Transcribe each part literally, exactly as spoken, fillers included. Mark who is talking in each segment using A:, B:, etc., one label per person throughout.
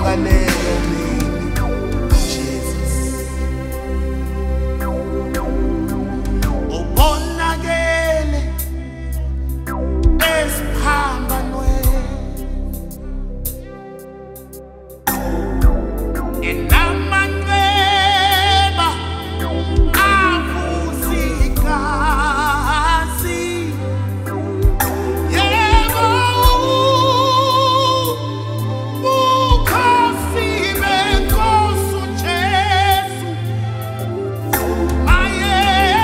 A: ngaleyo mini Jesus ubonakele esiphambanweni enamanxeba avusikazi yebo bukhosi benkosi uJesu maye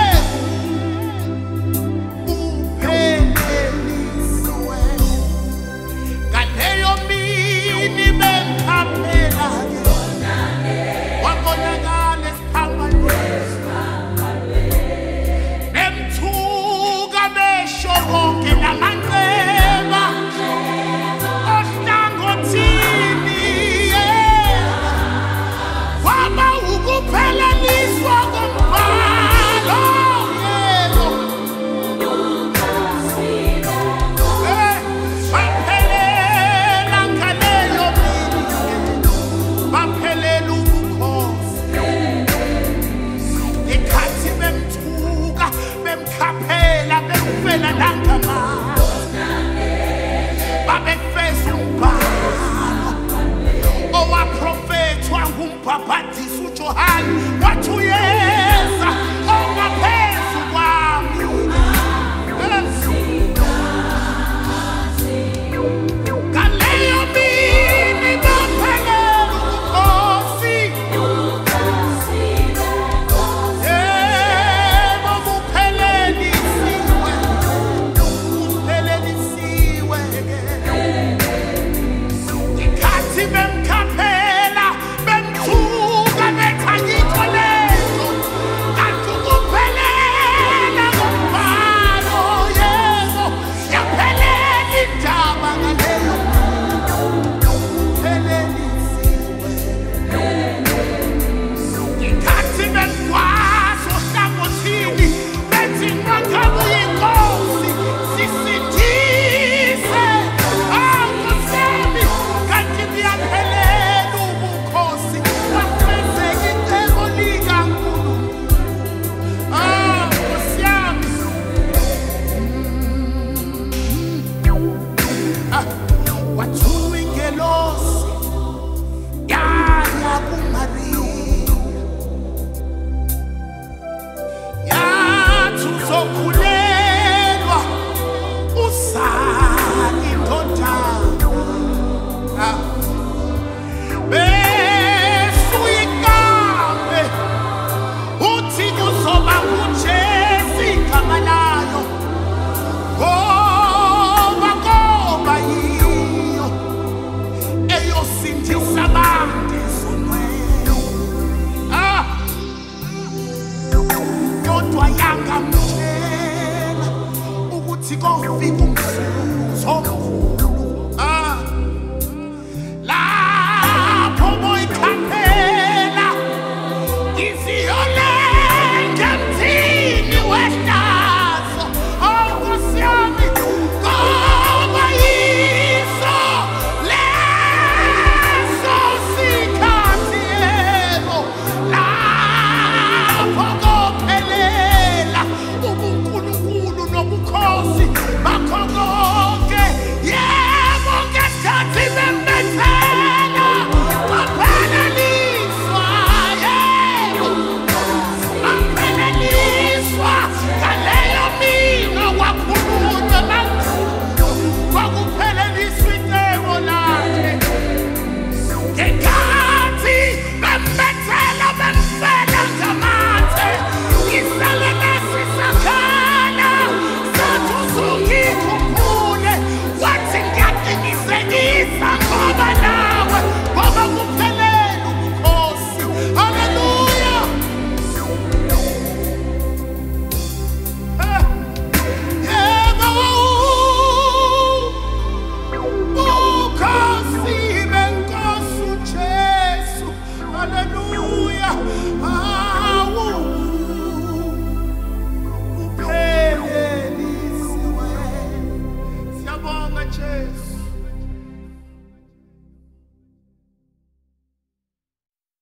A: uphelelisiwe ngaleyo mini bemkhaphela wabonakala esiphambanweni bemthuka besho konke namanxeba ohlangothini waba ukupheleliswa kombhalo yebo Eh, baphelela ngaleyo mini baphelela ubukhosi ikhathi bemthuka bemkhaphela bemfela nangamandla babefeza umbhalo owaprofethwa ngumbhabhadisi uJohane wathi uyeza ongaphezu kwami ngaleyo mini baphelela ubukhosi yebo buphelelisiwe buphelelisiwe ikhathi bem